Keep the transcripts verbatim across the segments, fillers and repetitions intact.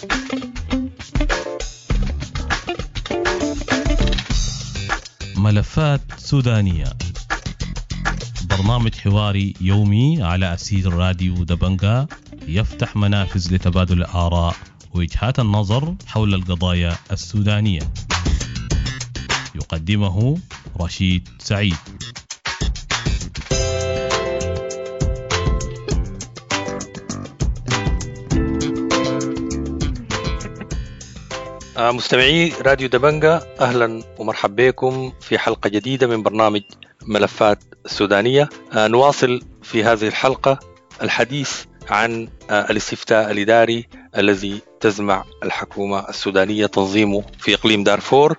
ملفات سودانية، برنامج حواري يومي على أسير راديو دبنجا يفتح منافذ لتبادل الآراء ووجهات النظر حول القضايا السودانية. يقدمه رشيد سعيد. مستمعي راديو دبنجا، أهلا ومرحبا بكم في حلقة جديدة من برنامج ملفات السودانية. نواصل في هذه الحلقة الحديث عن الاستفتاء الإداري الذي تزمع الحكومة السودانية تنظيمه في إقليم دارفور،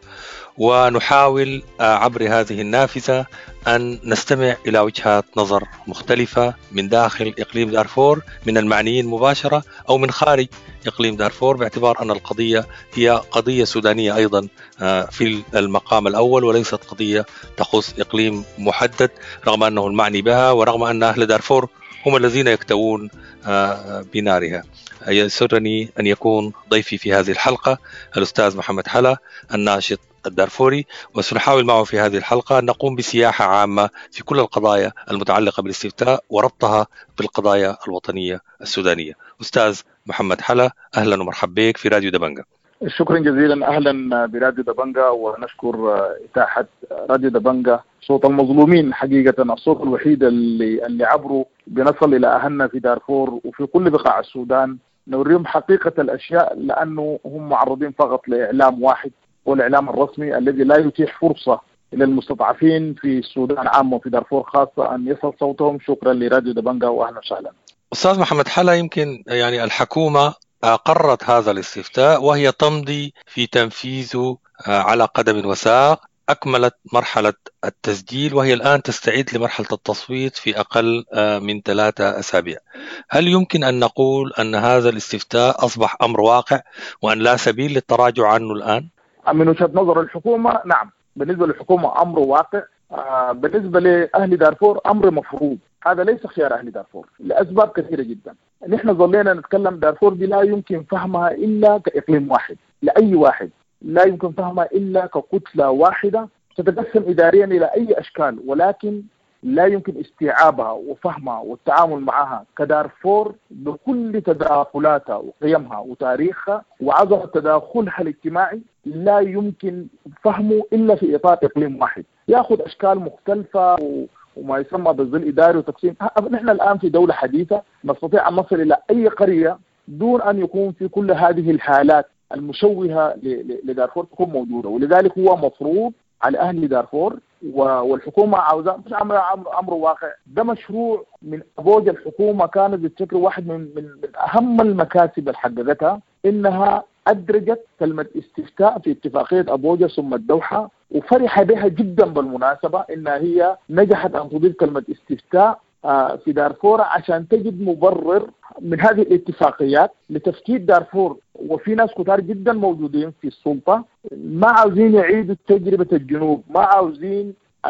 ونحاول عبر هذه النافذة أن نستمع إلى وجهات نظر مختلفة من داخل إقليم دارفور، من المعنيين مباشرة أو من خارج إقليم دارفور، باعتبار أن القضية هي قضية سودانية أيضا في المقام الأول، وليست قضية تخص إقليم محدد، رغم أنه المعني بها ورغم أن أهل دارفور هم الذين يكتوون بنارها. يسرني أن يكون ضيفي في هذه الحلقة الأستاذ محمد حلا، الناشط الدارفوري، وسنحاول معه في هذه الحلقة أن نقوم بسياحة عامة في كل القضايا المتعلقة بالاستفتاء وربطها بالقضايا الوطنية السودانية. أستاذ محمد حلا، أهلا ومرحبا بك في راديو دبنجا. شكرا جزيلا، أهلا براديو دبنجا، ونشكر إتاحة راديو دبنجا صوت المظلومين. حقيقة الصوت الوحيد اللي, اللي عبره بنصل إلى أهلنا في دارفور وفي كل بقاع السودان، نوريهم حقيقة الأشياء، لأنه هم معرضين فقط لإعلام واحد، والإعلام الرسمي الذي لا يتيح فرصة للمستضعفين في السودان عامة وفي دارفور خاصة أن يصل صوتهم. شكرا لراديو دبنجا وأهلا وسهلا. أستاذ محمد حلا، يمكن يعني الحكومة قررت هذا الاستفتاء وهي تمضي في تنفيذه على قدم وساق، أكملت مرحلة التسجيل وهي الآن تستعد لمرحلة التصويت في أقل من ثلاثة أسابيع. هل يمكن أن نقول أن هذا الاستفتاء أصبح أمر واقع وأن لا سبيل للتراجع عنه الآن؟ من وجهة نظر الحكومة نعم، بالنسبة للحكومة أمر واقع. آه بالنسبة لأهل دارفور أمر مفروض. هذا ليس خيار أهل دارفور لأسباب كثيرة جدا. نحن ظلينا نتكلم دارفور دي لا يمكن فهمها إلا كإقليم واحد، لأي واحد لا يمكن فهمها إلا ككتلة واحدة تتقسم إداريا إلى أي أشكال، ولكن لا يمكن استيعابها وفهمها والتعامل معها كدارفور بكل تداخلاتها وقيمها وتاريخها وعظمة تداخلها الاجتماعي. لا يمكن فهمه إلا في إطار إقليم واحد يأخذ أشكال مختلفة وما يسمى بالظل إداري وتقسيم. نحن الآن في دولة حديثة نستطيع أن نصل إلى أي قرية دون أن يكون في كل هذه الحالات المشوهة لدارفور تكون موجودة، ولذلك هو مفروض على أهل دارفور والحكومة عاوزة، مش أمر, أمر واقع. ده مشروع من أبوج الحكومة، كانت بتشكل واحد من, من, من أهم المكاسب اللي حققتها، إنها أدرجت كلمة استفتاء في اتفاقية أبوجا ثم الدوحة، وفرح بها جدا بالمناسبة إنها هي نجحت أن تضيف كلمة استفتاء في دارفور عشان تجد مبرر من هذه الاتفاقيات لتفكيك دارفور. وفي ناس كتار جدا موجودين في السلطة ما عاوزين يعيدوا تجربة الجنوب، ما عاوزين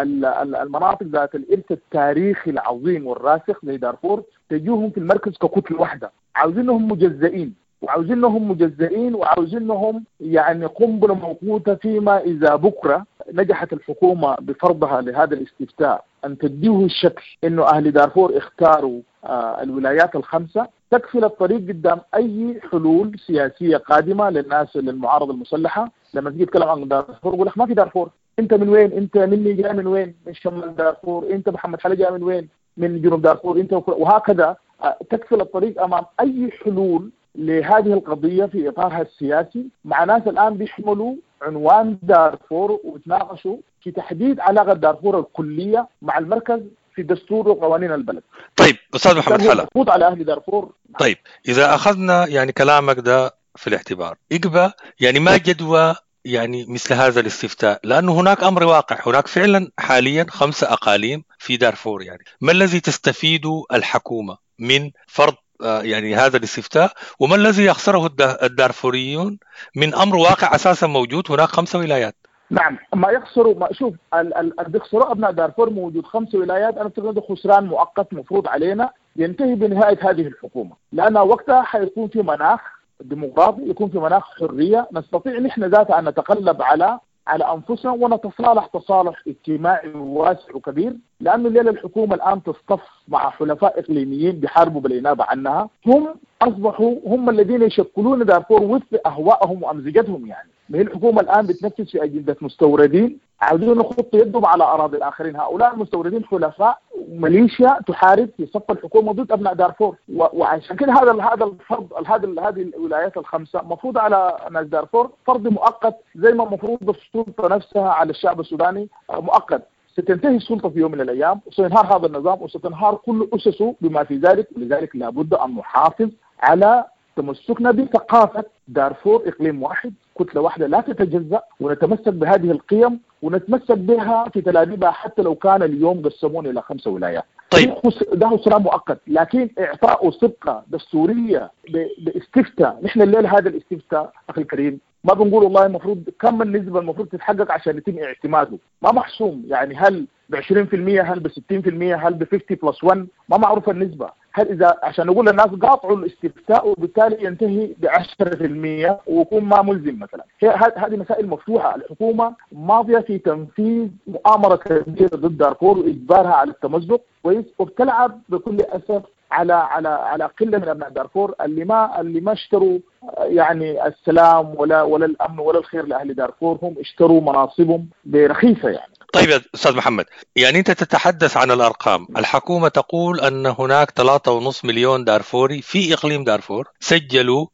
المناطق ذات الإرث التاريخي العظيم والراسخ زي دارفور تجيهم في المركز ككتلة واحدة. عاوزينهم مجزئين وعاوزينهم مجزئين وعاوزينهم يعني قنبلة موقوتة، فيما إذا بكرة نجحت الحكومة بفرضها لهذا الاستفتاء أن تديه الشكل إنه أهل دارفور اختاروا آه الولايات الخمسة، تكفل الطريق قدام أي حلول سياسية قادمة للناس للمعارضة المسلحة. لما تيجي تتكلم عن دارفور يقول لك ما في دارفور، أنت من وين؟ أنت مني جاي من وين؟ من شمال دارفور. أنت محمد حلا جاي من وين؟ من جنوب دارفور. أنت وهكذا آه تكفل الطريق أمام أي حلول لهذه القضية في إطارها السياسي، مع ناس الآن بيحملوا عنوان دارفور ويتناقشوا في تحديد علاقة دارفور الكلية مع المركز في دستور وقوانين البلد. طيب أستاذ محمد حلا، مفروض على أهل دارفور. طيب إذا أخذنا يعني كلامك ده في الاعتبار، إجبا يعني ما جدوى يعني مثل هذا الاستفتاء، لأنه هناك أمر واقع، هناك فعلا حاليا خمسة أقاليم في دارفور. يعني ما الذي تستفيد الحكومة من فرض يعني هذا الاستفتاء، وما الذي يخسره الدارفوريون من أمر واقع أساسا موجود؟ هناك خمسة ولايات. نعم، ما يخسروا، ما شوف اللي بيخسروا أبناء دارفور موجود خمس ولايات. أنا أعتقد خسران مؤقت مفروض علينا ينتهي بنهاية هذه الحكومة، لأن وقتها حيكون في مناخ ديمقراطي، يكون في مناخ حريه، نستطيع نحن ذاتنا ان نتقلب على على انفسنا ونتصالح تصالح اجتماعي واسع وكبير. لانه الليله الحكومه الان تصطف مع حلفاء اقليميين بيحاربوا بالانابه عنها، هم اصبحوا هم الذين يشكلون دارفور وفق اهوائهم وامزجتهم. يعني ما هي الحكومه الان بتنفذ في اجنده مستوردين عاوزين يخطوا يدهم على اراضي الاخرين. هؤلاء المستوردين حلفاء ميليشيا تحارب في صف الحكومه ضد ابناء دارفور، وعشان كده هذا هذا الفرض هذه هذه الولايات الخمسه مفروض على ناس دارفور فرض مؤقت، زي ما مفروض السلطه نفسها على الشعب السوداني مؤقت. ستنتهي السلطه في يوم من الايام وسينهار هذا النظام وستنهار كل اسسه بما في ذلك. لذلك لابد ان نحافظ على تمسكنا بثقافه دارفور اقليم واحد، كتله واحده لا تتجزا، ونتمسك بهذه القيم ونتمسك بها في تلابيبها حتى لو كان اليوم قسمون الى خمسه ولايات. طيب ده هو سلام مؤقت، لكن اعطاء صبغه دستوريه باستفتاء. نحن الليله هذا الاستفتاء اخي الكريم ما بنقول والله المفروض كم النسبه المفروض تتحقق عشان يتم اعتماده، ما محسوم. يعني هل ب عشرين بالمئة، هل ب ستين بالمئة، هل ب خمسين بلس واحد، ما معروف النسبه. هل اذا عشان نقول للناس قاطعوا الاستفتاء وبالتالي ينتهي ب عشرة بالمئة ويكون ما ملزم مثلا. هذه مسائل مفتوحه. الحكومه ماضيه في تنفيذ مؤامره كبيره ضد دارفور واجبارها على التمزق كويس، وبتلعب بكل اسف على على على قله من ابناء دارفور اللي ما اللي ما اشتروا يعني السلام ولا ولا الامن ولا الخير لاهل دارفور، هم اشتروا مناصبهم برخيصه يعني. طيب يا أستاذ محمد، يعني أنت تتحدث عن الأرقام. الحكومة تقول أن هناك ثلاثة ونصف مليون دارفوري في إقليم دارفور سجلوا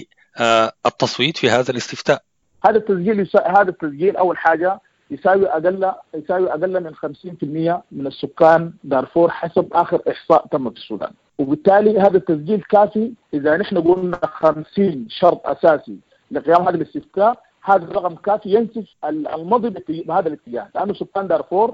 للتصويت في هذا الاستفتاء. هذا التسجيل يسا... هذا التسجيل أول حاجة يساوي أقل يساوي أقل من خمسين بالمئة من السكان دارفور حسب آخر إحصاء تم في السودان، وبالتالي هذا التسجيل كافي. إذا نحن قلنا خمسين شرط أساسي لقيام هذا الاستفتاء، هذا الرقم كافي ينسف المضي بهذا الاتجاه، لأنه سكان دارفور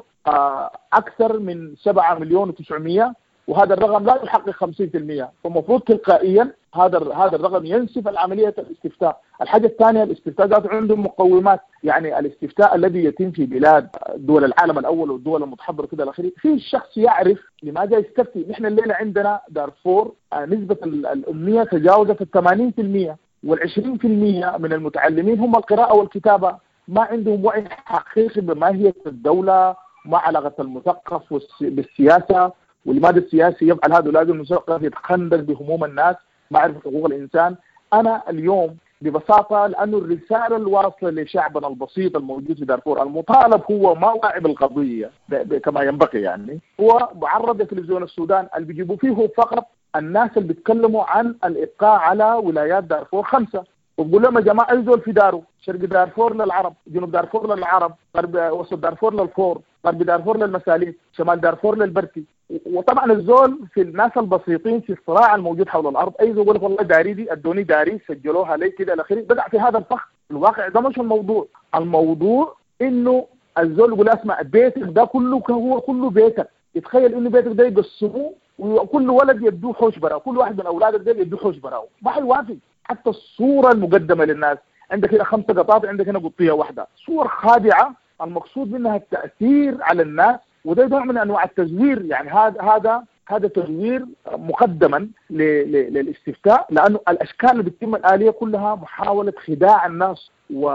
أكثر من سبعة مليون وتسعمئة، وهذا الرقم لا يحقق خمسين بالمئة، فالمفروض تلقائيا هذا هذا الرقم ينسف العملية الاستفتاء. الحاجة الثانية الاستفتاء ذاته عنده مقومات، يعني الاستفتاء الذي يتم في بلاد دول العالم الأول والدول المتحضرة كده الأخير فيه الشخص يعرف لماذا يستفتي. نحن الليلة عندنا دارفور نسبة الأمية تجاوزت الثمانين بالمئة، والعشرين بالمئة من المتعلمين هم القراءة والكتابة، ما عندهم وعي حقيقي بماهية الدولة، ما علاقة المثقف بالسياسة، ولماذا السياسي يفعل هذا ولازم المثقف يتخندق بهموم الناس، ما يعرف حقوق الإنسان. أنا اليوم ببساطة لأنه الرسالة الواصلة لشعبنا البسيط الموجود في دارفور المطالب هو ما واعي بالقضية كما ينبغي، يعني هو معرض لتلفزيون السودان اللي بيجيبوا فيه فقط الناس اللي بيتكلموا عن الإبقاء على ولايات دارفور خمسة، وبقول لهم يا جماعة يزول في داره، شرق دارفور للعرب، جنوب دارفور للعرب، غرب وسط دارفور للفور، غرب دارفور للمساليك، شمال دارفور للبركي. وطبعا الزول في الناس البسيطين في الصراع الموجود حول الارض، اي زول يقول لك والله داري دي ادوني داري سجلوها لي كده الاخير، بدع في هذا الفخ. الواقع ده مش الموضوع، الموضوع انه الزول يقول اسمع بيتك ده كله هو كله بيتك، يتخيل انه بيتك ده يقسموه وكل ولد يدوه حوش براو، كل واحد من اولادك ده يدوه حوش براو، ما حيوافق. حتى الصوره المقدمه للناس عندك هنا خمسه قطاطع، عندك هنا قطيه واحده، صور خادعه المقصود منها التاثير على الناس، وده نوع من انواع التزوير. يعني هذا هذا هذا تزوير مقدما للاستفتاء، لانه الاشكال اللي بتتم الاليه كلها محاوله خداع الناس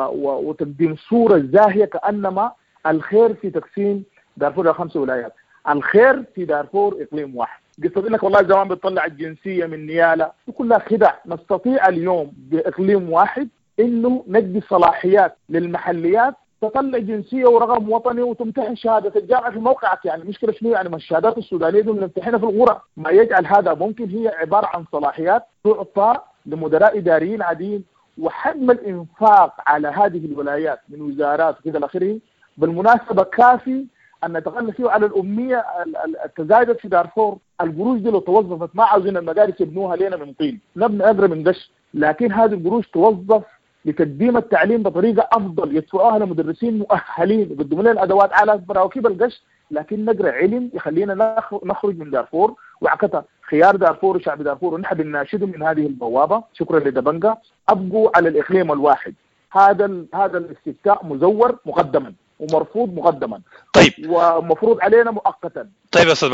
وتقديم صوره زاهيه كانما الخير في تقسيم دارفور الى خمس ولايات. الخير في دارفور اقليم واحد. قصة لك والله زمان بتطلع الجنسيه من نياله، كلها خدع. نستطيع اليوم باقليم واحد انه ندي صلاحيات للمحليات تطلع جنسيه ورقم وطني وتمتحن شهاده الجامعه في موقعك. يعني مشكله شنو؟ يعني ما الشهادات السودانيه دي بنمتحنها في الغرف، ما يجعل هذا ممكن هي عباره عن صلاحيات تعطى لمدراء اداريين عاديين. وحجم الانفاق على هذه الولايات من وزارات وكذا الاخره بالمناسبه كافي ان نتغلب فيه على الاميه التزايدت في دارفور. القروش دي لو توظفت، ما عاوزين المدارس يبنوها لنا من طين، نبني اقرب من قش، لكن هذه القروش توظف لتقديم التعليم بطريقه افضل، يدفعوها لمدرسين مؤهلين يقدموا لنا ادوات على براوكيب القش، لكن نقرا علم يخلينا نخرج من دارفور وعكتها. خيار دارفور وشعب دارفور ونحن بنناشدهم من هذه البوابه، شكرا لدبنجا، ابقوا على الاقليم الواحد. هذا هذا الاستفتاء مزور مقدما ومرفوض مقدما، طيب ومفروض علينا مؤقتا. طيب يا استاذ محمد،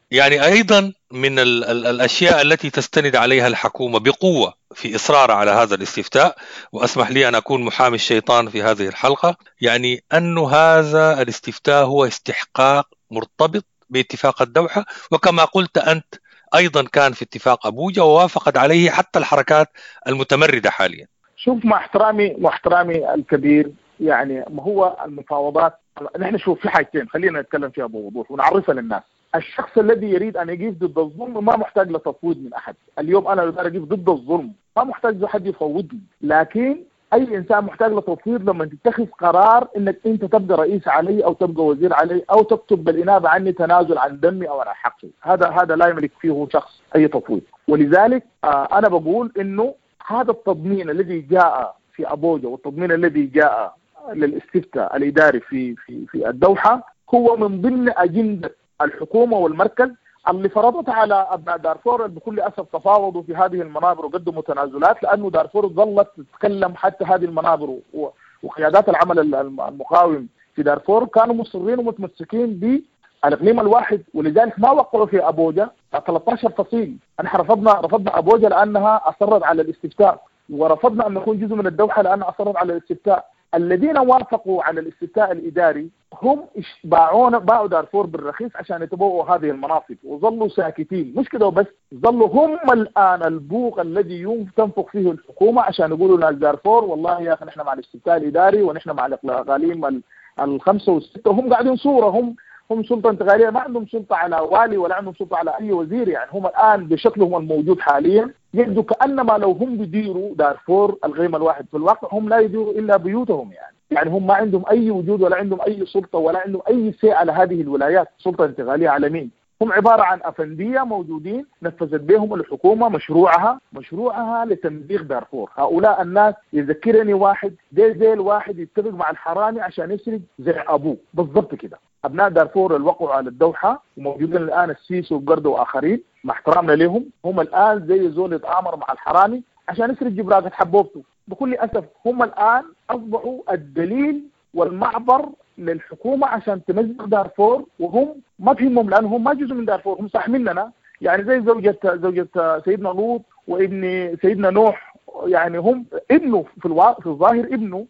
يعني أيضا من ال ال الأشياء التي تستند عليها الحكومة بقوة في إصرار على هذا الاستفتاء، وأسمح لي أن أكون محامي الشيطان في هذه الحلقة، يعني أن هذا الاستفتاء هو استحقاق مرتبط باتفاق الدوحة، وكما قلت أنت أيضا كان في اتفاق أبوجا ووافقت عليه حتى الحركات المتمردة حاليا. شوف، مع احترامي مع احترامي الكبير، يعني ما هو المفاوضات، نحن شوف في حاجتين خلينا نتكلم فيها بوضوح ونعرفها للناس. الشخص الذي يريد أن يقف ضد الظلم ما محتاج لتفويض من أحد. اليوم أنا إذا أقف ضد الظلم ما محتاج لحد يفوضني، لكن أي إنسان محتاج لتفويض لما تتخذ قرار إنك أنت تبقى رئيس علي أو تبقى وزير علي أو تكتب بالإنابة عني تنازل عن دمي أو عن حقي. هذا هذا لا يملك فيه شخص أي تفويض. ولذلك آه أنا بقول إنه هذا التضمين الذي جاء في أبوجا والتضمين الذي جاء للاستفتاء الإداري في في في الدوحة هو من ضمن أجندة الحكومة والمركز اللي فرضت على أبناء دارفور بكل أسف تفاوضوا في هذه المنابر وقدموا تنازلات، لأنه دارفور ظلت تتكلم حتى هذه المنابر، وقيادات العمل المقاوم في دارفور كانوا مصرين ومتمسكين بالإقليم الواحد، ولذلك ما وقعوا في أبوجا ثلاثة عشر فصيل. نحن رفضنا رفضنا أبوجا لأنها أصرت على الاستفتاء، ورفضنا أن نكون جزء من الدوحة لأنها أصرت على الاستفتاء. الذين وافقوا على الاستفتاء الإداري هم باعون باعوا دارفور بالرخيص عشان يتبوؤوا هذه المناصب وظلوا ساكتين. مش كده وبس، ظلوا هم الآن البوق الذي تنفخ فيه الحكومة عشان يقولوا ناس دارفور والله يا أخي نحن مع الاستفتاء الإداري ونحن مع الإقاليم الخمسة والستة، وهم قاعدين صورة هم هم سلطة انتقالية، ما عندهم سلطة على والي ولا عندهم سلطة على أي وزير. يعني هم الآن بشكلهم الموجود حاليا يبدو كأنما لو هم بيديروا دارفور الغيم الواحد، في الواقع هم لا يديروا إلا بيوتهم. يعني يعني هم ما عندهم أي وجود ولا عندهم أي سلطة ولا عندهم أي شيء على هذه الولايات، سلطة انتقالية على مين؟ هم عبارة عن أفندية موجودين نفذت بهم الحكومة مشروعها مشروعها لتمزيق دارفور. هؤلاء الناس يذكرني واحد زي زي الواحد يتفق مع الحرامي عشان يسرق زي أبوه بالضبط كده. أبناء دارفور الوقعوا على الدوحة وموجودين الآن السيسي وقرد وآخرين مع احترامنا لهم، هم الآن زي زول يتآمر مع الحرامي عشان يسرق جبراكة حبوبته. بكل أسف هم الآن أصبحوا الدليل والمعبر للحكومة عشان تمزق دارفور، وهم ما فيهم لأنهم ما جزء من دارفور، هم صح مننا. يعني زي زوجة زوجة سيدنا لوط وابن سيدنا نوح، يعني هم ابنه في الوا... في الظاهر ابنه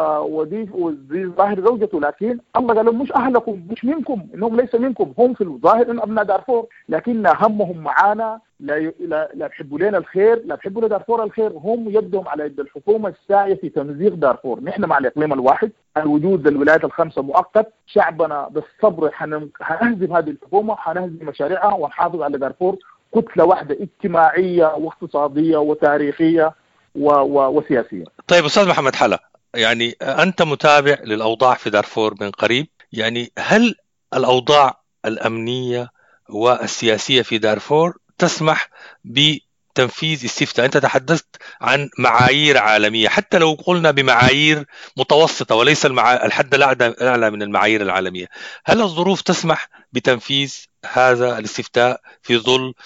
ودي ودي ظاهر زوجته، لكن الله قال لهم مش أهلكم مش منكم، إنهم ليس منكم، هم في الظاهر إن أبناء دارفور، لكن همهم معانا لا ي... لا لا بيحبوا لنا الخير، لا بيحبوا لدارفور الخير. هم يدهم على يد الحكومة الساعية في تمزيق دارفور. نحن مع الإقليم الواحد، الوجود للولايات الخمسة مؤقت، شعبنا بالصبر حن... حنهزم هذه الحكومة، حنهزم مشاريعها ونحافظ على دارفور كتلة واحدة اجتماعية واقتصادية وتاريخية و... و... وسياسية. طيب أستاذ محمد حلا، يعني أنت متابع للأوضاع في دارفور من قريب، يعني هل الأوضاع الأمنية والسياسية في دارفور تسمح بتنفيذ استفتاء؟ أنت تحدثت عن معايير عالمية، حتى لو قلنا بمعايير متوسطة وليس المعا... الحد الأعلى من المعايير العالمية، هل الظروف تسمح بتنفيذ هذا الاستفتاء في ظل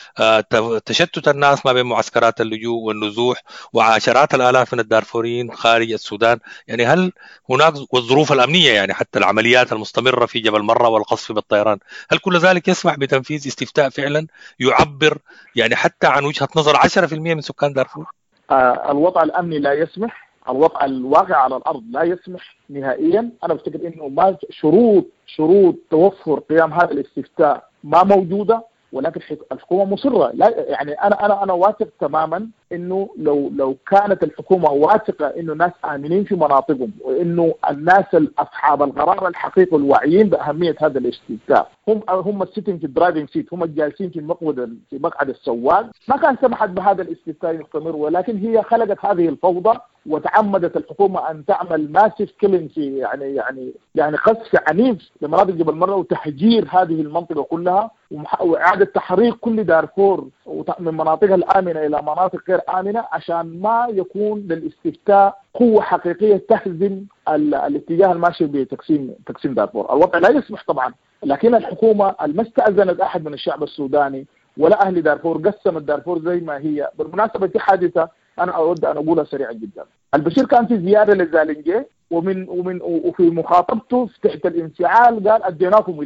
تشتت الناس ما بين معسكرات اللجوء والنزوح وعشرات الآلاف من الدارفوريين خارج السودان؟ يعني هل هناك والظروف الأمنية، يعني حتى العمليات المستمرة في جبل مرة والقصف بالطيران، هل كل ذلك يسمح بتنفيذ استفتاء فعلا يعبر يعني حتى عن وجهة نظر عشرة بالمئة من سكان دارفور؟ آه الوضع الأمني لا يسمح، الوضع الواقع على الأرض لا يسمح نهائيا. أنا بفتكر إنه ما شروط شروط توفر قيام هذا الاستفتاء ما موجودة، ولكن الحكومة مصرة. لا يعني أنا أنا أنا واثق تماما إنه لو لو كانت الحكومة واثقة إنه الناس آمنين في مناطقهم، وإنه الناس أصحاب القرار الحقيقي الواعيين بأهمية هذا الاستفتاء هم هم السيتنج في الدرايفنج سيت، هم الجالسين في المقعد في مقعد السواق، ما كان سمحت بهذا الاستفتاء يستمر. ولكن هي خلقت هذه الفوضى وتعمدت الحكومة أن تعمل ماسيف كيلينج في يعني يعني يعني قصف عنيف لمناطق جبل مرة وتهجير هذه المنطقة كلها وإعادة تحريق كل دارفور من مناطقها الآمنة إلى مناطق غير آمنة عشان ما يكون للاستفتاء قوة حقيقية تهزم الاتجاه الماشي بتقسيم تقسيم دارفور. الوضع لا يسمح طبعا، لكن الحكومة ما استأذنت أحد من الشعب السوداني ولا أهل دارفور، قسمت دارفور زي ما هي. بالمناسبة دي حادثة أنا أود أن أقولها سريعا جدا. البشير كان في زيارة للزالنجي ومن ومن وفي مخاطبته تحت الانفعال قال أديناكم ولاية.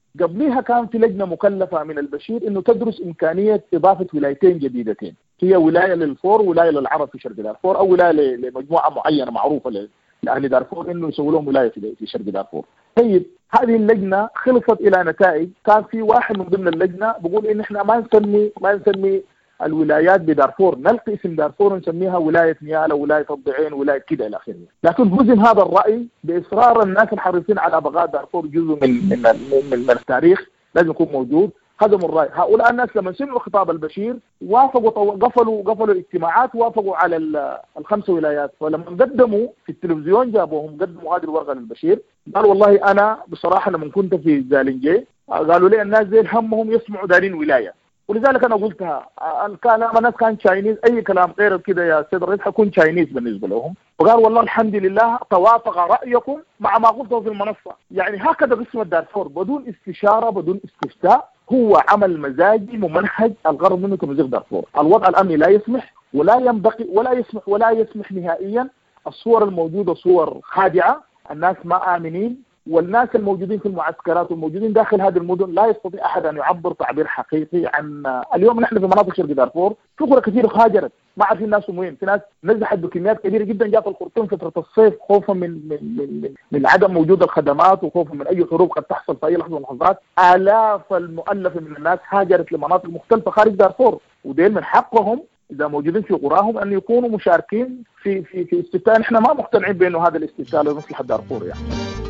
قبلها كان في لجنة مكلفة من البشير إنه تدرس إمكانية إضافة ولايتين جديدتين، هي ولاية للفور وولاية للعرب في شرق دارفور، أو ولاية لمجموعة معينة معروفة لأهل دارفور إنه يسووا لهم ولاية في شرق دارفور. طيب هذه اللجنة خلصت إلى نتائج، كان في واحد من ضمن اللجنة بيقول إن إحنا ما نسمي ما نسمي الولايات بدارفور، نلقي اسم دارفور ونسميها ولاية نيالا، ولاية الضعين، ولاية كده إلى آخره. لكن هزم هذا الرأي بإصرار الناس الحريصين على بقاء دارفور جزء من من من, من التاريخ لازم يكون موجود. هزموا الرأي. هؤلاء الناس لما سمعوا خطاب البشير وافقوا، قفلوا قفلوا الاجتماعات، وافقوا على الخمس ولايات. فلما قدموا في التلفزيون جابوهم قدموا هذه الورقة للبشير، قال والله أنا بصراحة لما كنت في زالنجي قالوا لي الناس زي همهم يسمعوا دارين ولاية، ولذلك انا قلتها الكلام الناس كان تشاينيز، اي كلام غير كده يا سيد الرئيس حكون تشاينيز بالنسبه لهم. وقال والله الحمد لله توافق رايكم مع ما قلته في المنصه. يعني هكذا قسم دارفور بدون استشاره بدون استفتاء، هو عمل مزاجي ممنهج الغرض منه تمزيق دارفور. الوضع الامني لا يسمح ولا ينبغي ولا يسمح ولا يسمح نهائيا. الصور الموجوده صور خادعه، الناس ما امنين، والناس الموجودين في المعسكرات والموجودين داخل هذه المدن لا يستطيع أحد أن يعبر تعبير حقيقي عن. اليوم نحن في مناطق شرق دارفور في قرى كثير هاجرت، ما عارفين الناس وين، في ناس نزحت بكميات كبيرة جدا جات الخرطوم فترة الصيف خوفا من من من, من, من عدم وجود الخدمات وخوفا من أي حروب قد تحصل في أي لحظة من اللحظات. آلاف المؤلفة من الناس هاجرت لمناطق مختلفة خارج دارفور، ودين من حقهم إذا موجودين في قراهم أن يكونوا مشاركين في في في استفتاء. نحن ما مقتنعين بأنه هذا الاستفتاء لمصلحة دارفور يعني.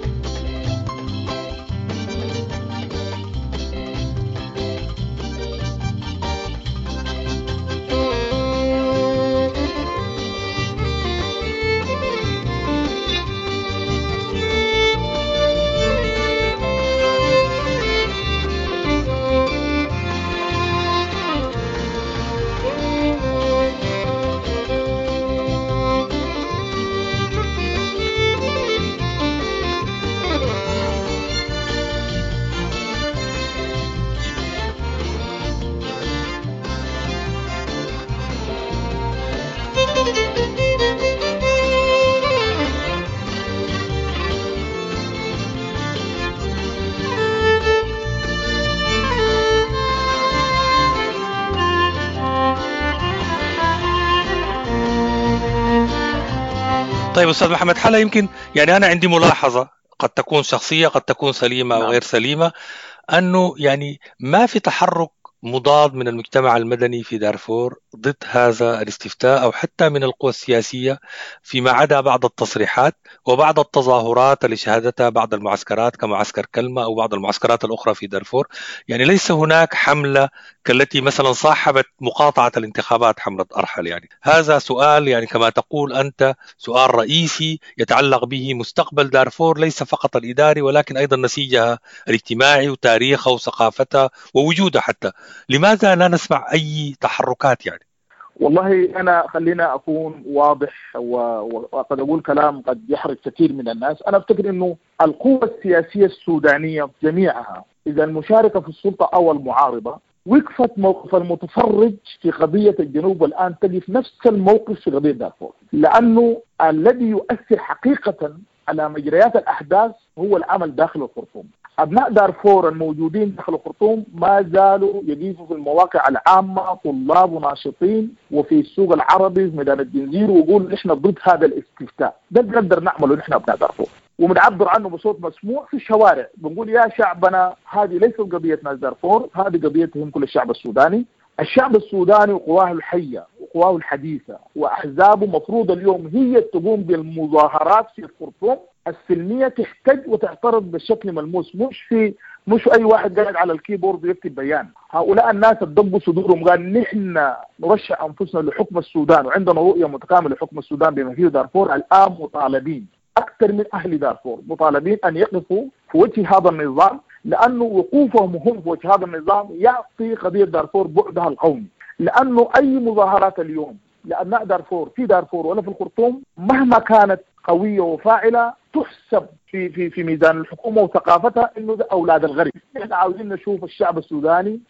طيب أستاذ محمد حلا، يمكن يعني أنا عندي ملاحظة قد تكون شخصية قد تكون سليمة أو غير سليمة، أنه يعني ما في تحرك مضاد من المجتمع المدني في دارفور ضد هذا الاستفتاء أو حتى من القوى السياسية، فيما عدا بعض التصريحات وبعض التظاهرات اللي شهدتها بعض المعسكرات كمعسكر كلمة أو بعض المعسكرات الأخرى في دارفور. يعني ليس هناك حملة كالتي مثلا صاحبت مقاطعة الانتخابات حملة أرحل. يعني هذا سؤال يعني كما تقول أنت سؤال رئيسي يتعلق به مستقبل دارفور، ليس فقط الإداري ولكن أيضا نسيجها الاجتماعي وتاريخها وثقافتها ووجودها حتى. لماذا لا نسمع أي تحركات يعني؟ والله أنا خلينا أكون واضح وقد أقول كلام قد يحرج كثير من الناس. أنا أفتكر أنه القوى السياسية السودانية جميعها إذا المشاركة في السلطة أو المعارضة وقفت موقف المتفرج في قضية الجنوب، والآن تقف نفس الموقف في قضية دارفور، لأنه الذي يؤثر حقيقة على مجريات الأحداث هو العمل داخل الخرطوم. أبناء دارفور الموجودين داخل الخرطوم ما زالوا يقفوا في المواقع العامة، طلاب وناشطين، وفي السوق العربي في ميدان الجنزير، ويقول نحن ضد هذا الاستفتاء. ده بنقدر نعمله نحن أبناء دارفور، وبنعبر عنه بصوت مسموع في الشوارع. بنقول يا شعبنا هذه ليست قضية ناس دارفور، هذه قضية تهم كل الشعب السوداني. الشعب السوداني وقواه الحية وقواه الحديثة وأحزابه مفروض اليوم هي تقوم بالمظاهرات في الخرطوم السلمية، تحتج وتعترض بشكل ملموس، مش في مش أي واحد قاعد على الكيبورد يكتب بيان. هؤلاء الناس اتضبوا صدورهم قال نحن نرشح أنفسنا لحكم السودان وعندنا رؤية متكاملة لحكم السودان بما فيه دارفور. الآن مطالبين أكثر من أهل دارفور مطالبين أن يقفوا في وجه هذا النظام، لأنه وقوفهم هم في وجه هذا النظام يعطي قضية دارفور بعدها القومي. لأنه أي مظاهرات اليوم لأبناء دارفور في دارفور ولا في الخرطوم مهما كانت قوية وفاعلة تحسب في في في ميزان الحكومة وثقافتها إنه ده أولاد الغرب. إحنا عاوزين نشوف الشعب السوداني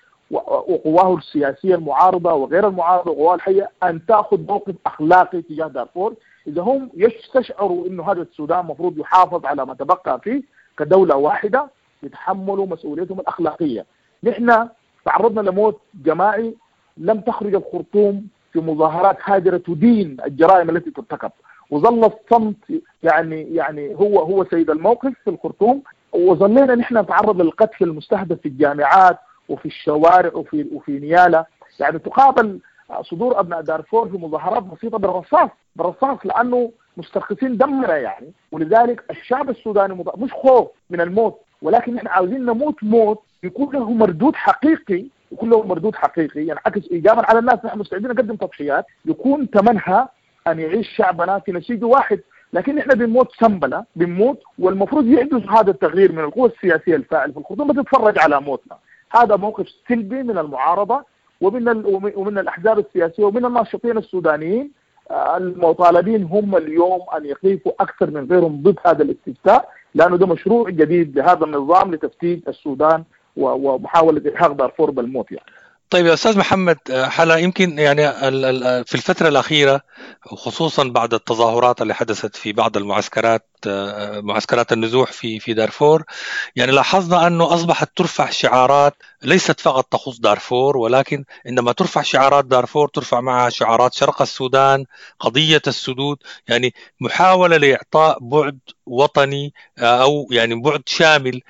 وقواه السياسية المعارضة وغير المعارضة وقواه الحية أن تأخذ موقف أخلاقي تجاه دارفور. إذا هم يستشعروا إنه هذا السودان مفروض يحافظ على ما تبقى فيه كدولة واحدة، يتحملوا مسؤوليتهم الأخلاقية. نحن تعرضنا لموت جماعي، لم تخرج الخرطوم في مظاهرات هادرة تدين الجرائم التي ترتكب، وظل الصمت يعني يعني هو هو سيد الموقف في الخرطوم، وظلينا نحن نتعرض للقتل المستهدف في الجامعات وفي الشوارع وفي وفي نيالا. يعني تقابل صدور ابناء دارفور في مظاهرات بسيطه بالرصاص بالرصاص لانه مسترخصين دمنا يعني. ولذلك الشعب السوداني مط... مش خوف من الموت، ولكن احنا عاوزين نموت موت يكون له مردود حقيقي، يكون له مردود حقيقي ينعكس يعني ايجابا على الناس. نحن مستعدين نقدم تضحيات يكون ثمنها ان يعيش شعبنا في نسيج واحد، لكن احنا بنموت سنبله بنموت، والمفروض يحدث هذا التغيير من القوى السياسيه الفاعله في الخرطوم بتتفرج على موتنا. هذا موقف سلبي من المعارضه ومن ومن الاحزاب السياسيه ومن الناشطين السودانيين المطالبين هم اليوم ان يقفوا اكثر من غيرهم ضد هذا الاستفتاء، لانه ده مشروع جديد لهذا النظام لتفتيت السودان ومحاوله الحاق دارفور بالموت يعني. طيب يا أستاذ محمد حلا، يمكن يعني في الفترة الأخيرة خصوصا بعد التظاهرات اللي حدثت في بعض المعسكرات معسكرات النزوح في في دارفور، يعني لاحظنا أنه أصبحت ترفع شعارات ليست فقط تخص دارفور، ولكن عندما ترفع شعارات دارفور ترفع معها شعارات شرق السودان، قضية السدود، يعني محاولة لإعطاء بعد وطني أو يعني بعد شامل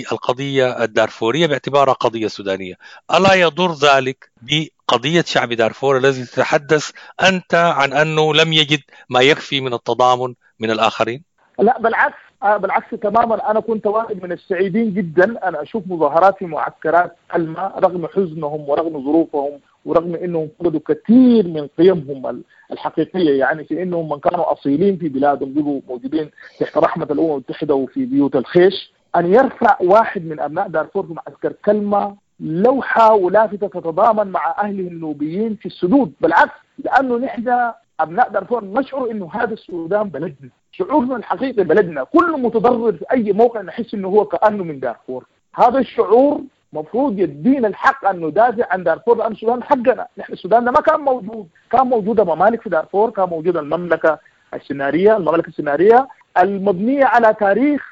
للقضية الدارفورية باعتبارها قضية سودانية. ألا يضر ذلك بقضية شعب دارفور الذي تتحدث أنت عن أنه لم يجد ما يكفي من التضامن من الآخرين؟ لا بالعكس، بالعكس تماما. أنا كنت واحد من السعيدين جدا أنا أشوف مظاهرات في معسكرات ألما رغم حزنهم ورغم ظروفهم ورغم أنهم فقدوا كثير من قيمهم الحقيقية، يعني في أنهم من كانوا أصيلين في بلادهم بقوا موجودين تحت رحمة الأمم المتحدة وفي بيوت الخيش. أن يرفع واحد من أبناء دارفور في معسكر كلمة لوحة ولافتة تتضامن مع أهله النوبيين في السدود، بالعكس، لأنه نحن أبناء دارفور نشعر أنه هذا السودان بلدنا، شعورنا الحقيقي بلدنا، كل متضرر في أي موقع نحس أنه هو كأنه من دارفور. هذا الشعور مفروض يدينا الحق أن ندافع عن دارفور، لأن السودان حقنا. نحن السودان ما كان موجود، كان موجودة ممالك في دارفور، كان موجودة المملكة السينارية المملكة السينارية المبنية على تاريخ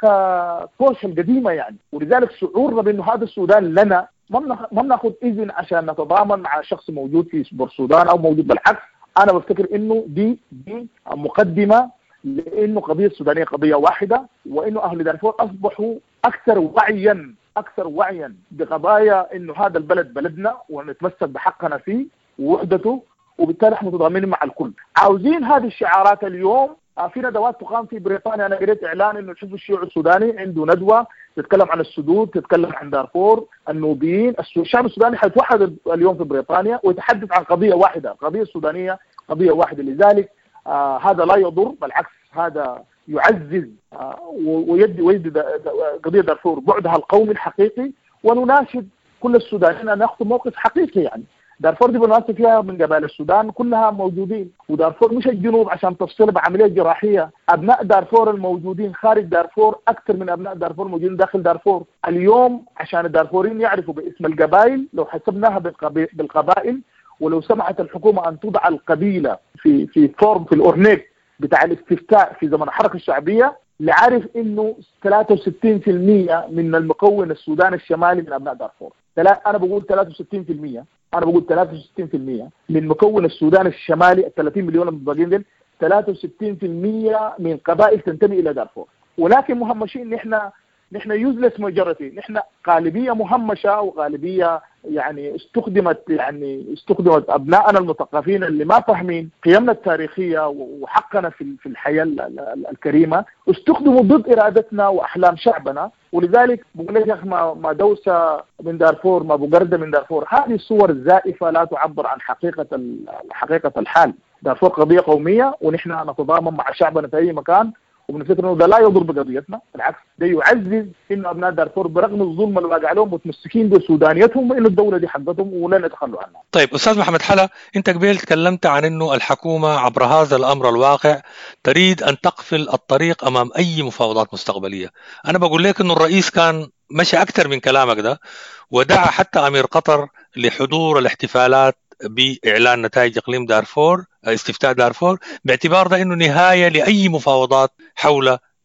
كوش القديمة يعني. ولذلك شعورنا بأنه هذا السودان لنا ما بناخذ إذن عشان نتضامن مع شخص موجود في بورسودان أو موجود. بالعكس، أنا بفتكر إنه دي دي مقدمة لإنه قضية السودانية قضية واحدة، وإنه أهل دارفور أصبحوا أكثر وعيا أكثر وعيا بقضايا إنه هذا البلد بلدنا ونتمسك بحقنا فيه ووحدته، وبالتالي احنا متضامنين مع الكل. عاوزين هذه الشعارات اليوم. في ندوات تقام في بريطانيا، أنا قريت إعلان إنه الحزب الشيوعي السوداني عنده ندوة تتكلم عن السدود، تتكلم عن دارفور، النوبيين، الشعب السوداني حيتوحد اليوم في بريطانيا ويتحدث عن قضية واحدة، القضية السودانية قضية واحدة. لذلك آه هذا لا يضر، بالعكس هذا يعزز آه ويدي ويدي قضية دارفور بعدها القومي الحقيقي، ونناشد كل السودانيين أن يأخذوا موقف حقيقي. يعني دارفور دي بالمناسبة فيها من قبائل السودان كلها موجودين، ودارفور مش الجنوب عشان تفصيل بعملية جراحية. أبناء دارفور الموجودين خارج دارفور أكثر من أبناء دارفور الموجودين داخل دارفور. اليوم عشان الدارفوريين يعرفوا باسم القبائل، لو حسبناها بالقبائل ولو سمحت الحكومة أن تضع القبيلة في في فورم في الأورنيك بتاع الاستفتاء في زمن الحركة الشعبية، لعرف إنه ثلاثة وستين بالمئة من المكون السوداني الشمالي من أبناء دارفور. أنا بقول ثلاثة وستين بالمئة، أنا بقول ثلاثة وستين بالمئة من مكون السودان الشمالي، ال ثلاثين مليون المتبقين دول ثلاثة وستين بالمئة من قبائل تنتمي إلى دارفور، ولكن مهمشين. نحن نحن يوزلس ماجورتي، نحن غالبية مهمشة وغالبية يعني استخدمت يعني استخدمت أبنائنا المثقفين اللي ما فاهمين قيمنا التاريخية وحقنا في في الحياة الكريمة، استخدموا ضد إرادتنا وأحلام شعبنا. ولذلك بقول لك يا أخي ما ما دوسة من دارفور، ما بقردة من دارفور، هذه الصور الزائفة لا تعبر عن حقيقة حقيقة الحال. دارفور قضية قومية ونحن نتضامن مع شعبنا في أي مكان، وبنفكر انه ده لا يضر بقضيتنا، بالعكس ده يعزز انه ابناء دارفور برغم الظلم اللي واقع عليهم متمسكين بسودانيتهم وانه الدوله دي حقتهم ولن يتخلوا عنها. طيب استاذ محمد حلا، انت قبل تكلمت عن انه الحكومه عبر هذا الامر الواقع تريد ان تقفل الطريق امام اي مفاوضات مستقبليه. انا بقول لك انه الرئيس كان مشى اكثر من كلامك ده، ودعا حتى امير قطر لحضور الاحتفالات بإعلان نتائج إقليم دارفور، استفتاء دارفور، باعتبار ده إنه نهاية لأي مفاوضات حول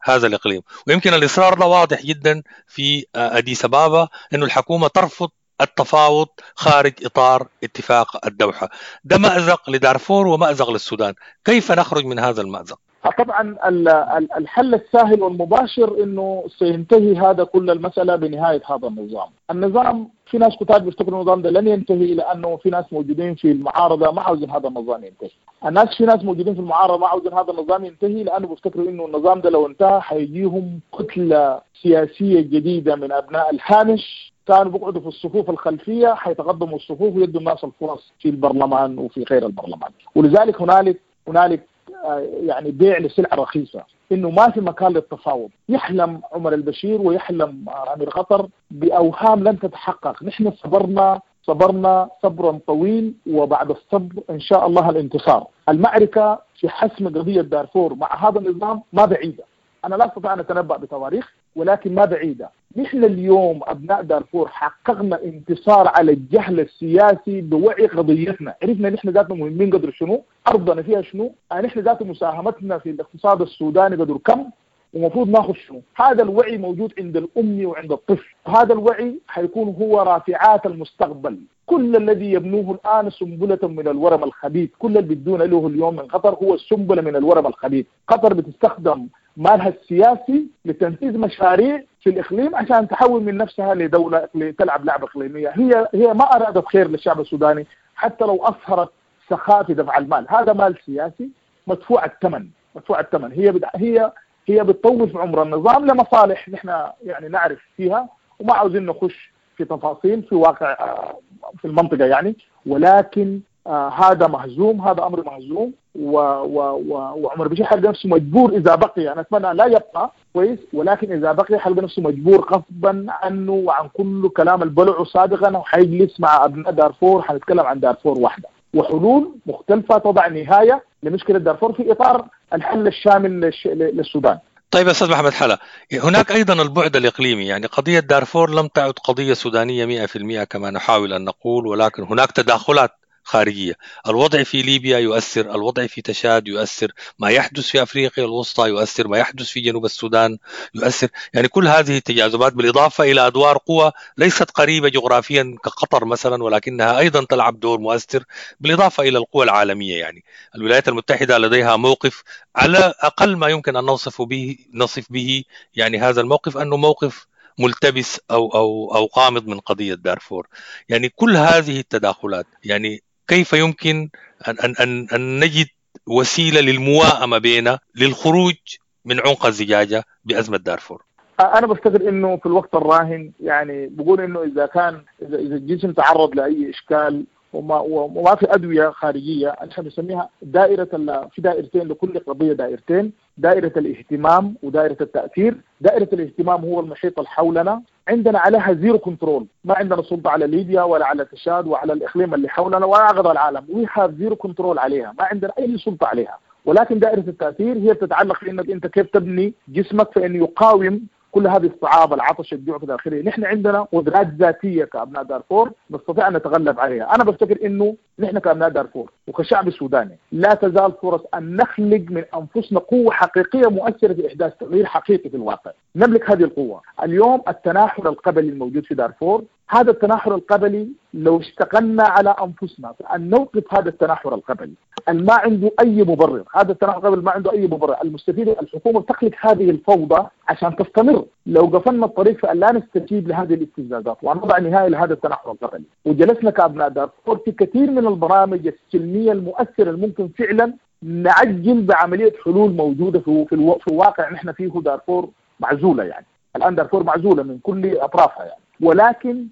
هذا الإقليم. ويمكن الإصرار ده واضح جدا في أديس أبابا أنه الحكومة ترفض التفاوض خارج إطار اتفاق الدوحة. ده مأزق لدارفور ومأزق للسودان. كيف نخرج من هذا المأزق؟ طبعا الحل السهل والمباشر انه سينتهي هذا كل المسألة بنهاية هذا النظام. النظام في ناس كتار بيفتكروا النظام ده لن ينتهي لانه في ناس موجودين في المعارضة ما عاوزين هذا النظام ينتهي. الناس في ناس موجودين في المعارضة ما عاوزين هذا النظام ينتهي لانه بيفتكروا انه النظام ده لو انتهى حيجيهم كتلة سياسية جديدة من ابناء الهامش كانوا بيقعدوا في الصفوف الخلفية حيتقدموا الصفوف ويدوا الناس الفرص في البرلمان وفي غير البرلمان. ولذلك هنالك هنالك يعني بيع لسلعة رخيصة، إنه ما في مكان للتفاوض. يحلم عمر البشير ويحلم أمير قطر بأوهام لن تتحقق. نحن صبرنا صبرنا صبرا طويل وبعد الصبر إن شاء الله الانتصار. المعركة في حسم قضية دارفور مع هذا النظام ما بعيدة. أنا لا أستطيع أن أتنبأ بتواريخ ولكن ما بعيدة. نحن اليوم أبناء دارفور حققنا انتصار على الجهل السياسي بوعي قضيتنا. عرفنا نحن ذاتنا مهمين قدر شنو، أرضنا فيها شنو، نحن ذات مساهمتنا في الاقتصاد السوداني قدر كم، ومفروض ناخذ شنو. هذا الوعي موجود عند الأم وعند الطفل. هذا الوعي حيكون هو رافعات المستقبل. كل الذي يبنوه الآن سنبلة من الورم الخبيث. كل اللي بدون له اليوم من قطر هو السنبلة من الورم الخبيث. قطر بتستخدم مالها السياسي لتنفيذ مشاريع في الإقليم عشان تحول من نفسها لدولة تلعب لعبة إقليمية. هي هي ما أرادت خير للشعب السوداني حتى لو أظهرت سخاء في دفع المال. هذا مال سياسي مدفوع الثمن مدفوع الثمن. هي بد... هي هي بتطول في عمر النظام لمصالح نحن يعني نعرف فيها وما عاوزين نخش في تفاصيل في واقع في المنطقة يعني. ولكن آه هذا مهزوم، هذا أمر مهزوم. و و و وعمر بشير حلقة نفسه مجبور إذا بقي. أنا أتمنى لا يبقى كويس، ولكن إذا بقي حلقة نفسه مجبور غصبا عنه وعن كل كلام البلع سابقا وحيجلس مع أبناء دارفور. حنتكلم عن دارفور واحدة وحلول مختلفة تضع نهاية لمشكلة دارفور في إطار الحل الشامل للسودان. طيب أستاذ محمد حلا، هناك أيضا البعد الإقليمي. يعني قضية دارفور لم تعد قضية سودانية مئة في المئة كما نحاول أن نقول، ولكن هناك تداخلات خارجية. الوضع في ليبيا يؤثر، الوضع في تشاد يؤثر، ما يحدث في أفريقيا الوسطى يؤثر، ما يحدث في جنوب السودان يؤثر. يعني كل هذه التجاذبات بالإضافة إلى أدوار قوى ليست قريبة جغرافيا كقطر مثلا، ولكنها أيضا تلعب دور مؤثر بالإضافة إلى القوى العالمية. يعني الولايات المتحدة لديها موقف على أقل ما يمكن أن نوصف به نصف به يعني هذا الموقف أنه موقف ملتبس أو أو أو قامض من قضية دارفور. يعني كل هذه التداخلات، يعني كيف يمكن أن, أن, أن, أن نجد وسيلة للمواءمة بيننا للخروج من عنق الزجاجة بأزمة دارفور؟ أنا بفتكر إنه في الوقت الراهن يعني بقول إنه إذا كان إذا, إذا الجسم تعرض لأي إشكال وما وما في أدوية خارجية، نحن نسميها دائرة في دائرتين لكل قضية، دائرتين: دائرة الاهتمام ودائرة التأثير. دائرة الاهتمام هو المحيط الحولنا، عندنا عليها زيرو كنترول، ما عندنا سلطة على ليبيا ولا على تشاد وعلى الإقليم اللي حولنا ولا على العالم. وي هاف زيرو كنترول عليها، ما عندنا أي سلطة عليها. ولكن دائرة التأثير هي بتتعلق في إنك أنت كيف تبني جسمك فإنه يقاوم كل هذه الصعاب، العطش، الجوع في الآخرين. نحن عندنا قدرات ذاتية كأبناء دارفور نستطيع أن نتغلب عليها. أنا بفتكر إنه نحن كأبناء دارفور وكشعب سوداني لا تزال فرص أن نخلق من أنفسنا قوة حقيقية مؤثرة في إحداث تغيير حقيقي في الواقع. نملك هذه القوة. اليوم التناحر القبلي الموجود في دارفور، هذا التناحر القبلي لو اشتغلنا على أنفسنا أن نوقف هذا التناحر القبلي ما عنده أي مبرر. هذا التناحر القبلي ما عنده أي مبرر. المستفيد الحكومة تخلق هذه الفوضى عشان تستمر. لو قفلنا الطريق فأن لا نستجيب لهذه الاستفزازات ونضع نهاية لهذا التناحر القبلي. وجلسنا كأبناء دارفور في كثير من البرامج السلمية المؤثرة الممكن فعلا نعجل بعملية حلول موجودة في في, الو... في الواقع. نحن فيه دارفور معزولة، يعني الآن دارفور معزولة من كل أطرافها يعني. ولكن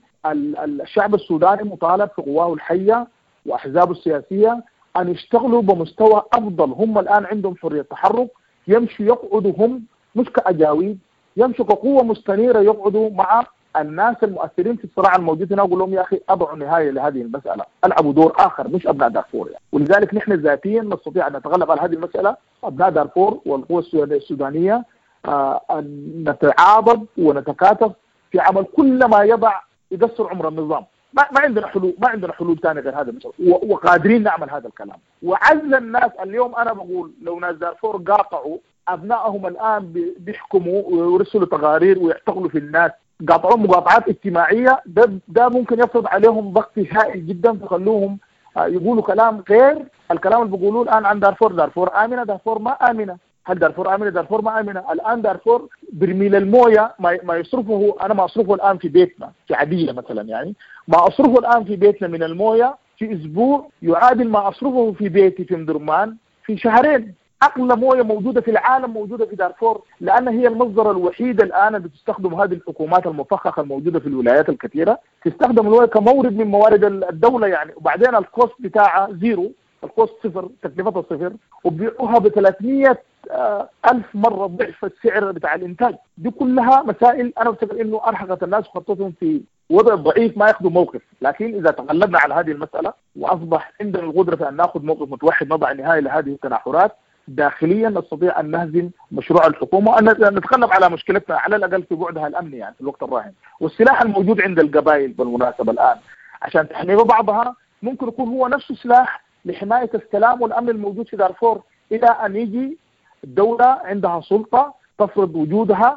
الشعب السوداني مطالب في قواه الحية وأحزابه السياسية أن يشتغلوا بمستوى أفضل. هم الآن عندهم حرية تحرك، يمشوا يقعدوا هم مش كأجاويد، يمشوا كقوة مستنيرة يقعدوا مع الناس المؤثرين في الصراع الموجود هنا ويقول لهم يا أخي أضعوا نهاية لهذه المسألة، ألعبوا دور آخر مش أبناء دارفور يعني. ولذلك نحن ذاتيا نستطيع أن نتغلب على هذه المسألة. أبناء دارفور والقوى السودانية آه أن نتعاضد ونتكاتف في عمل كل ما يضع يقصر عمر النظام. ما, ما عندنا حلول ما عندنا حلول ثانيه غير هذا المسألة. وقادرين نعمل هذا الكلام. وعزل الناس اليوم أنا بقول لو ناس دارفور قاطعوا أبنائهم الآن بيحكموا ويرسلوا تقارير ويعتقلوا في الناس، قاطعوا مقاطعات اجتماعية، ده, ده ممكن يفرض عليهم ضغط هائل جدا تخلوهم يقولوا كلام غير الكلام اللي بيقولوه الآن عن دارفور. دارفور آمنة، دارفور ما آمنة. هل دارفور آمنة؟ دارفور ما آمنة. الآن دارفور برميل الموية ما, ما يصرفه، أنا ما أصرفه الآن في بيتنا في عدية مثلا، يعني ما أصرفه الآن في بيتنا من الموية في أسبوع يعادل ما أصرفه في بيتي في مدرمان في شهرين. أغلى موية موجودة في العالم موجودة في دارفور، لأن هي المصدر الوحيد الآن اللي تستخدم هذه الحكومات المفخخة الموجودة في الولايات الكثيرة، تستخدم الموية كمورد من موارد الدولة يعني. وبعدين الكوست بتاعها زيرو، الكوست صفر، تكلفتها صفر، وبيعوها ب ثلاثمية ألف مرة ضعف السعر بتاع الإنتاج. دي كلها مسائل أنا بفكر إنه أرهقت الناس وخطتهم في وضع ضعيف ما ياخذوا موقف. لكن إذا تغلبنا على هذه المسألة وأصبح عندنا القدرة في أن نأخذ موقف متوحد نضع نهاية لهذه التناحرات داخليا، نستطيع أن نهزم مشروع الحكومة وأن نتغلب على مشكلتنا على الأقل في بعدها الأمني يعني في الوقت الراهن. والسلاح الموجود عند القبائل بالمناسبة الآن عشان تحمي بعضها ممكن يكون هو نفسه سلاح لحماية السلام والأمن الموجود في دارفور، إلى أن يجي الدولة عندها سلطة تفرض وجودها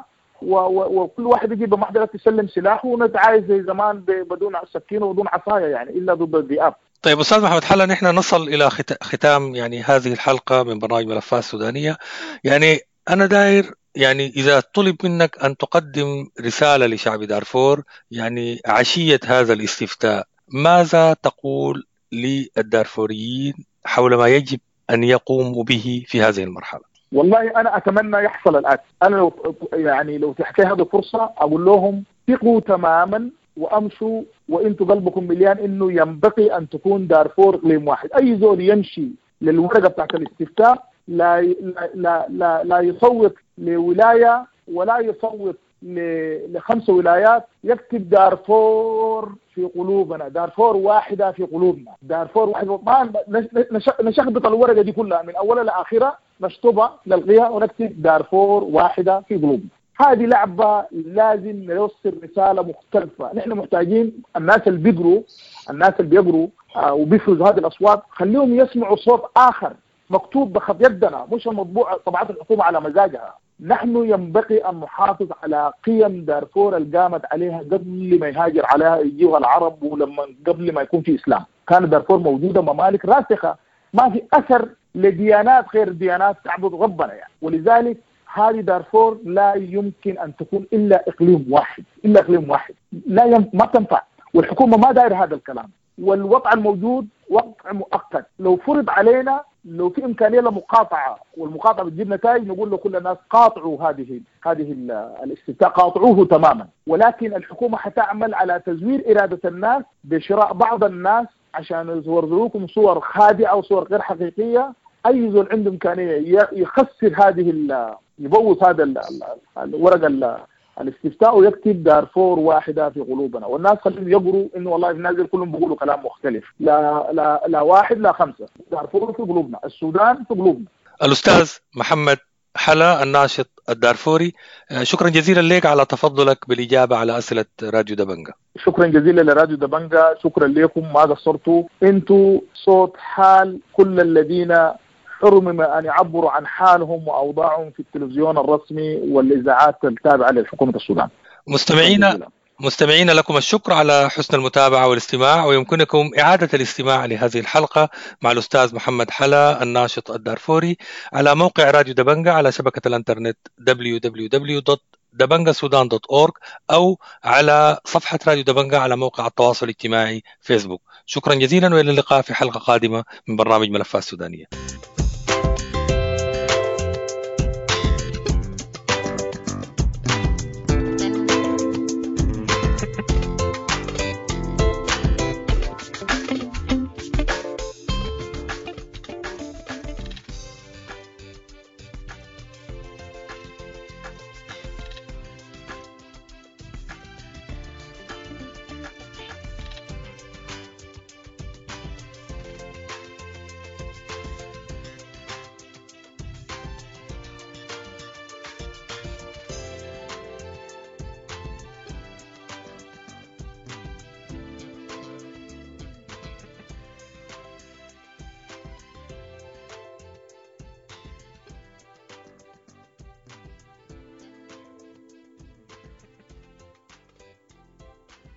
وكل واحد يجي بمحضرة تسلم سلاحه ونتعايز زي زمان بدون سكين وبدون عصاية يعني إلا ضد الذئاب. طيب أستاذ محمد حلا، نحن نصل إلى ختام يعني هذه الحلقة من برنامج ملفات سودانية. يعني أنا داير يعني إذا طلب منك أن تقدم رسالة لشعب دارفور يعني عشية هذا الاستفتاء، ماذا تقول للدارفوريين حول ما يجب أن يقوموا به في هذه المرحلة؟ والله أنا أتمنى يحصل الآتي. أنا لو يعني لو تحكي هذه فرصة أقول لهم ثقوا تماما وأمشوا وإنتوا قلبكم مليان إنه ينبغي أن تكون دارفور إقليم واحد. أي زول يمشي للورقة بتاعت الاستفتاء لا لا لا لا يصوت لولاية ولا يصوت لخمس ولايات، يكتب دارفور في قلوبنا، دارفور واحدة في قلوبنا، دارفور واحدة. ما نشخبط الورقة دي كلها من أولها لآخرها، نشطبها نلغيها ونكتب دارفور واحدة في قلوبنا. هذه لعبة لازم نوصل رسالة مختلفة. نحن محتاجين الناس اللي بيقروا الناس اللي بيقروا آه وبيفرزوا هذه الأصوات خليهم يسمعوا صوت آخر مكتوب بخط يدنا، مش المطبوع طبعات الحكومة على مزاجها. نحن ينبغي أن نحافظ على قيم دارفور اللي قامت عليها قبل ما يهاجر عليها يجيها العرب، ولما قبل ما يكون في إسلام كان دارفور موجودة ممالك راسخة، ما في أثر لديانات غير ديانات تعبد ربنا يعني. ولذلك هذه دارفور لا يمكن أن تكون إلا إقليم واحد، إلا إقليم واحد لا يم... ما تنفع. والحكومة ما داير هذا الكلام، والوضع الموجود وضع مؤقت. لو فرض علينا، لو في إمكانية لمقاطعة والمقاطعة بتجيب نتائج، نقول لكل الناس قاطعوا هذه هذه الاستفتاء، قاطعوه تماما. ولكن الحكومة حتعمل على تزوير إرادة الناس بشراء بعض الناس عشان يورثوكم صور خادعة أو صور غير حقيقية. أي زول عنده إمكانية يخسر هذه يبوظ هذا الورقة الاستفتاء ويكتب دارفور واحدة في قلوبنا، والناس خليهم يقروا إنه والله الناس كلهم بيقولوا كلام مختلف. لا لا لا واحد لا خمسة، دارفور في قلوبنا، السودان في قلوبنا. الأستاذ محمد حلا الناشط الدارفوري، شكرا جزيلا لك على تفضلك بالإجابة على أسئلة راديو دبنجة. شكرا جزيلا لراديو دبنجة، شكرا لكم، ما قصرتوا، انتوا صوت حال كل الذين حرم أن يعبروا عن حالهم وأوضاعهم في التلفزيون الرسمي والإذاعات التابعة لحكومة السودان. مستمعينا مستمعين لكم الشكر على حسن المتابعة والاستماع، ويمكنكم إعادة الاستماع لهذه الحلقة مع الأستاذ محمد حلا الناشط الدارفوري على موقع راديو دبنجة على شبكة الانترنت دبليو دبليو دبليو دوت دبنجة سودان دوت أورج أو على صفحة راديو دبنجة على موقع التواصل الاجتماعي فيسبوك. شكرا جزيلا وإلى اللقاء في حلقة قادمة من برنامج ملفات سودانية.